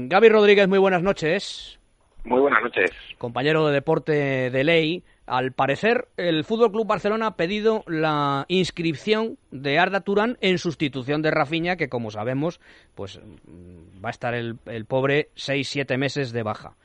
Gaby Rodríguez, muy buenas noches. Muy buenas noches. Compañero de deporte de Ley. Al parecer, el Fútbol Club Barcelona ha pedido la inscripción de Arda Turán en sustitución de Rafinha, que como sabemos, pues va a estar el pobre 6-7 meses de baja.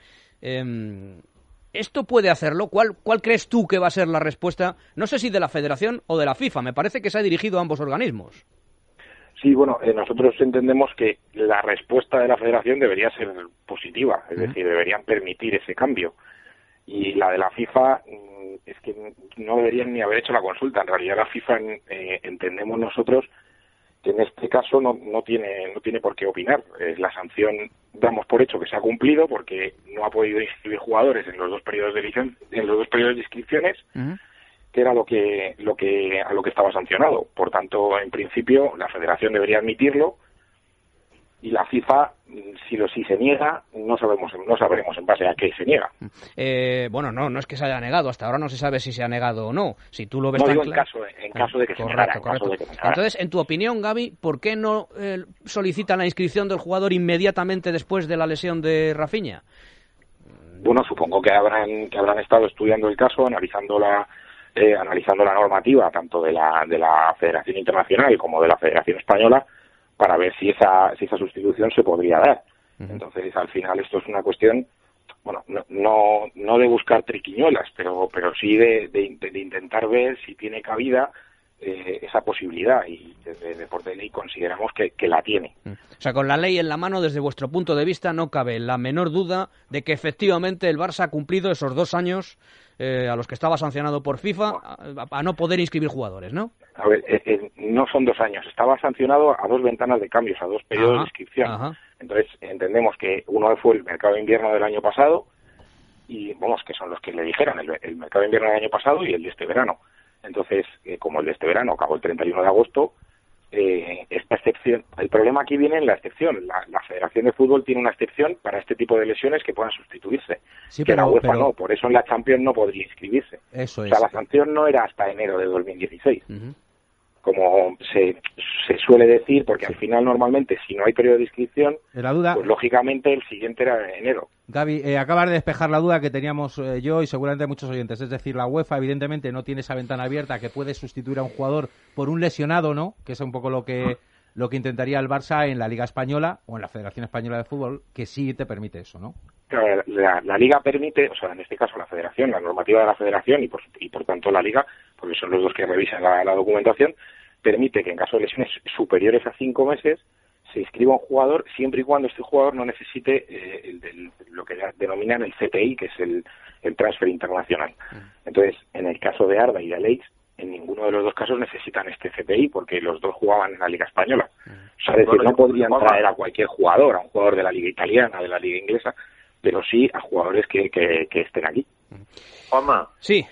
¿Esto puede hacerlo? ¿Cuál crees tú que va a ser la respuesta? No sé si de la Federación o de la FIFA. Me parece que se ha dirigido a ambos organismos. Sí, bueno, nosotros entendemos que la respuesta de la Federación debería ser positiva, es decir, deberían permitir ese cambio. Y la de la FIFA es que no deberían ni haber hecho la consulta. En realidad la FIFA entendemos nosotros que en este caso no tiene por qué opinar. La sanción damos por hecho que se ha cumplido porque no ha podido inscribir jugadores en los dos periodos de inscripciones, que era a lo que estaba sancionado. Por tanto, en principio la Federación debería admitirlo y la FIFA, si se niega, no sabremos en base a qué se niega. Bueno, no es que se haya negado, hasta ahora no se sabe si se ha negado o no. Si tú lo ves no tan digo en caso de que se negara. Entonces, en tu opinión, Gaby, ¿por qué no solicitan la inscripción del jugador inmediatamente después de la lesión de Rafinha? Bueno, supongo que habrán estado estudiando el caso, analizando la normativa tanto de la Federación Internacional como de la Federación Española, para ver si esa sustitución se podría dar. Entonces, al final, esto es una cuestión, bueno, no de buscar triquiñuelas, pero sí de intentar ver si tiene cabida esa posibilidad, y desde Deporte de Ley consideramos que la tiene. O sea, con la ley en la mano, desde vuestro punto de vista, no cabe la menor duda de que efectivamente el Barça ha cumplido esos 2 años a los que estaba sancionado por FIFA a no poder inscribir jugadores, ¿no? A ver, no son 2 años, estaba sancionado a 2 ventanas de cambios, a 2 periodos de inscripción. Entonces, entendemos que uno fue el mercado de invierno del año pasado, y vamos, que son los que le dijeron, el mercado de invierno del año pasado y el de este verano. Entonces, como el de este verano acabó el 31 de agosto, esta excepción, el problema aquí viene en la excepción. La Federación de Fútbol tiene una excepción para este tipo de lesiones que puedan sustituirse, sí, que la UEFA no, por eso en la Champions no podría inscribirse. Eso es. O sea, la sanción no era hasta enero de 2016, como se suele decir, porque al final normalmente si no hay periodo de inscripción, pues lógicamente el siguiente era en enero. Gaby, acabas de despejar la duda que teníamos yo y seguramente muchos oyentes. Es decir, la UEFA evidentemente no tiene esa ventana abierta que puede sustituir a un jugador por un lesionado, ¿no? Que es un poco lo que intentaría el Barça en la Liga Española o en la Federación Española de Fútbol, que sí te permite eso, ¿no? Claro, la Liga permite, o sea, en este caso la Federación, la normativa de la Federación y por tanto la Liga, porque son los dos que revisan la documentación, permite que en caso de lesiones superiores a 5 meses se inscriba un jugador siempre y cuando este jugador no necesite lo que denominan el CTI, que es el transfer internacional. Entonces, en el caso de Arda y de Aleix, en ninguno de los dos casos necesitan este CTI porque los dos jugaban en la Liga Española. O sea, es decir, no podrían traer a cualquier jugador, a un jugador de la Liga Italiana, de la Liga Inglesa, pero sí a jugadores que estén aquí. Juanma. Sí.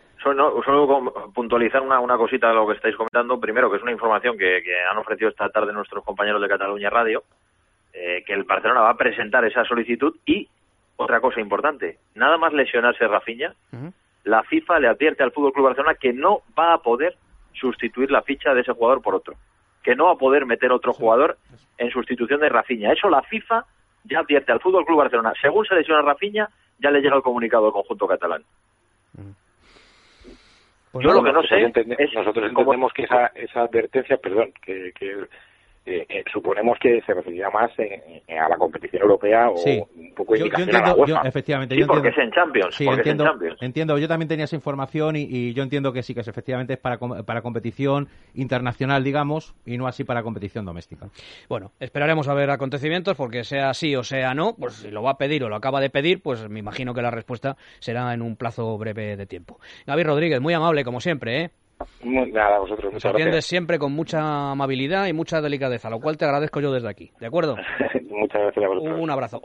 Solo puntualizar una cosita de lo que estáis comentando. Primero, que es una información que han ofrecido esta tarde nuestros compañeros de Cataluña Radio, que el Barcelona va a presentar esa solicitud. Y otra cosa importante, nada más lesionarse Rafinha, la FIFA le advierte al FC Barcelona que no va a poder sustituir la ficha de ese jugador por otro, que no va a poder meter otro jugador en sustitución de Rafinha. Eso la FIFA ya advierte al FC Barcelona. Según se lesiona Rafinha, ya le llega el comunicado al conjunto catalán. Pues yo lo que no sé es... Nosotros entendemos que esa advertencia, suponemos que se referirá más a la competición europea o un poco indicación a la UEFA. Efectivamente, porque es en Champions. Sí, entiendo. Yo también tenía esa información y yo entiendo que sí, que efectivamente es para competición internacional, digamos, y no así para competición doméstica. Bueno, esperaremos a ver acontecimientos, porque sea sí o sea no, pues si lo va a pedir o lo acaba de pedir, pues me imagino que la respuesta será en un plazo breve de tiempo. Gaby Rodríguez, muy amable, como siempre, ¿eh? Nada, vosotros. Nos atiendes siempre con mucha amabilidad y mucha delicadeza, lo cual te agradezco yo desde aquí, ¿de acuerdo? Muchas gracias a vosotros. Un abrazo.